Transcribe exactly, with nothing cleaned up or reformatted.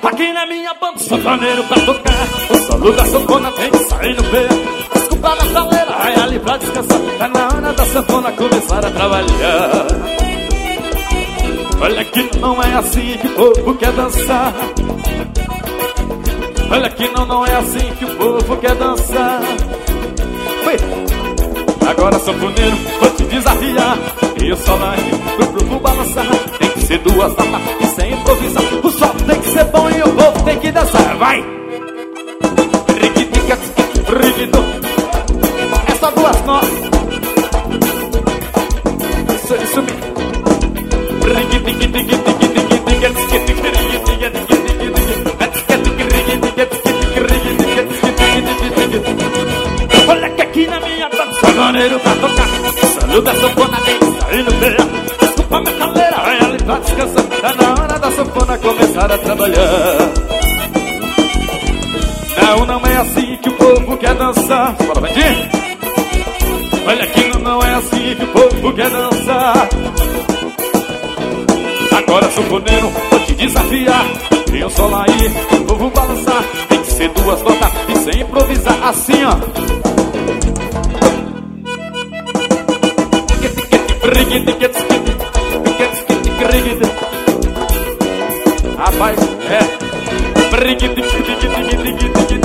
Aqui na minha banda, sanfoneiro pra tocar. O solo da sanfona tem que sair no pé. Desculpa na saleira, vai ali pra descansar. Tá na hora da sanfona começar a trabalhar. Olha que não é assim que o povo quer dançar. Olha que não, não é assim que o povo quer dançar. Foi. Agora sanfoneiro, vou te desafiar. E o sol vai pro povo balançar. Tem que ser duas notas e sem improvisar. O sol tem que ser bom e o povo tem que dançar. Vai! Riquitica, riquito. É só duas notas. Isso, isso mesmo. Olha que aqui na minha dança sanfoneiro pra tocar. Solo da sanfona tem que sair no pé. Desculpa minha caleira, vai ali pra descansar. Tá na hora da sanfona começar a trabalhar. Não, não é assim que o povo quer dançar. Bora, Vandinho. Olha que não, não é assim que o povo quer dançar. Agora sanfoneiro, vou te desafiar. Tem um sol aí, o povo balançar. Tem que ser duas notas e sem improvisar. Assim, ó. Rapaz, é.